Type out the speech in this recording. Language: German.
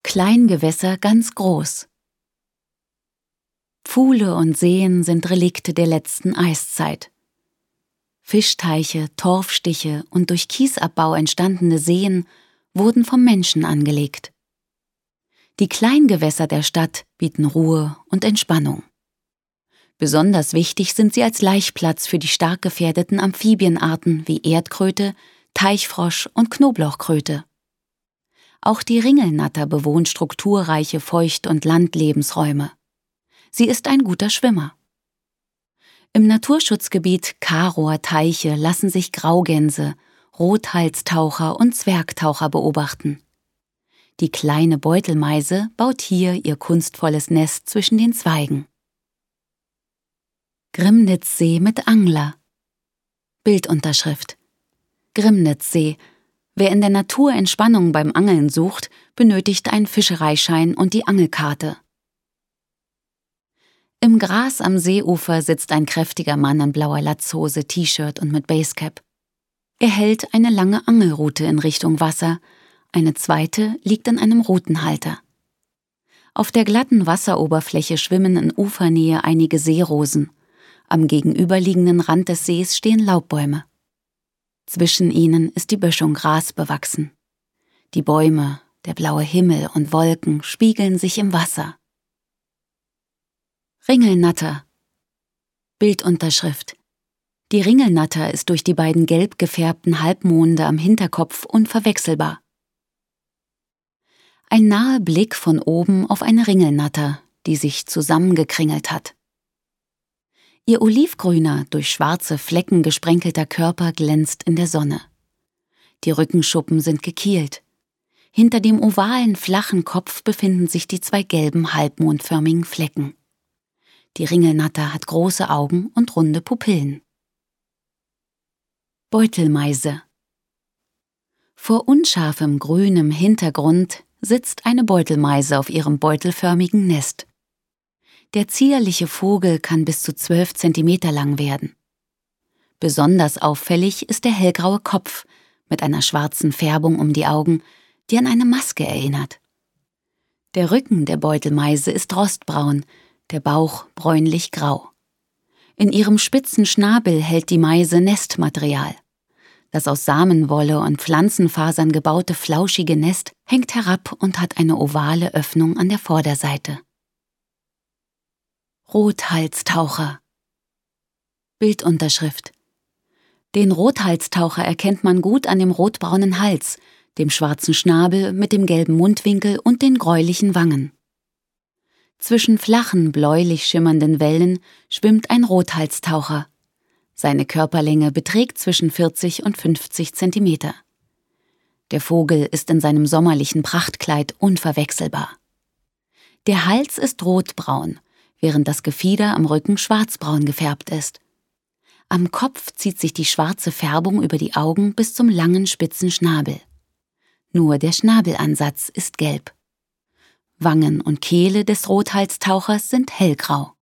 Kleingewässer ganz groß. Pfuhle und Seen sind Relikte der letzten Eiszeit. Fischteiche, Torfstiche und durch Kiesabbau entstandene Seen wurden vom Menschen angelegt. Die Kleingewässer der Stadt bieten Ruhe und Entspannung. Besonders wichtig sind sie als Laichplatz für die stark gefährdeten Amphibienarten wie Erdkröte, Teichfrosch und Knoblauchkröte. Auch die Ringelnatter bewohnt strukturreiche Feucht- und Landlebensräume. Sie ist ein guter Schwimmer. Im Naturschutzgebiet Karower Teiche lassen sich Graugänse, Rothalstaucher und Zwergtaucher beobachten. Die kleine Beutelmeise baut hier ihr kunstvolles Nest zwischen den Zweigen. Grimnitzsee mit Angler. Bildunterschrift: Grimnitzsee. Wer in der Natur Entspannung beim Angeln sucht, benötigt einen Fischereischein und die Angelkarte. Im Gras am Seeufer sitzt ein kräftiger Mann in blauer Latzhose, T-Shirt und mit Basecap. Er hält eine lange Angelrute in Richtung Wasser, eine zweite liegt in einem Rutenhalter. Auf der glatten Wasseroberfläche schwimmen in Ufernähe einige Seerosen. Am gegenüberliegenden Rand des Sees stehen Laubbäume. Zwischen ihnen ist die Böschung Gras bewachsen. Die Bäume, der blaue Himmel und Wolken spiegeln sich im Wasser. Ringelnatter. Bildunterschrift: Die Ringelnatter ist durch die beiden gelb gefärbten Halbmonde am Hinterkopf unverwechselbar. Ein naher Blick von oben auf eine Ringelnatter, die sich zusammengekringelt hat. Ihr olivgrüner, durch schwarze Flecken gesprenkelter Körper glänzt in der Sonne. Die Rückenschuppen sind gekielt. Hinter dem ovalen, flachen Kopf befinden sich die zwei gelben, halbmondförmigen Flecken. Die Ringelnatter hat große Augen und runde Pupillen. Beutelmeise. Vor unscharfem grünem Hintergrund sitzt eine Beutelmeise auf ihrem beutelförmigen Nest. Der zierliche Vogel kann bis zu 12 Zentimeter lang werden. Besonders auffällig ist der hellgraue Kopf mit einer schwarzen Färbung um die Augen, die an eine Maske erinnert. Der Rücken der Beutelmeise ist rostbraun, der Bauch bräunlich-grau. In ihrem spitzen Schnabel hält die Meise Nestmaterial. Das aus Samenwolle und Pflanzenfasern gebaute flauschige Nest hängt herab und hat eine ovale Öffnung an der Vorderseite. Rothalstaucher. Bildunterschrift: Den Rothalstaucher erkennt man gut an dem rotbraunen Hals, dem schwarzen Schnabel mit dem gelben Mundwinkel und den gräulichen Wangen. Zwischen flachen, bläulich schimmernden Wellen schwimmt ein Rothalstaucher. Seine Körperlänge beträgt zwischen 40 und 50 Zentimeter. Der Vogel ist in seinem sommerlichen Prachtkleid unverwechselbar. Der Hals ist rotbraun, während das Gefieder am Rücken schwarzbraun gefärbt ist. Am Kopf zieht sich die schwarze Färbung über die Augen bis zum langen, spitzen Schnabel. Nur der Schnabelansatz ist gelb. Wangen und Kehle des Rothalstauchers sind hellgrau.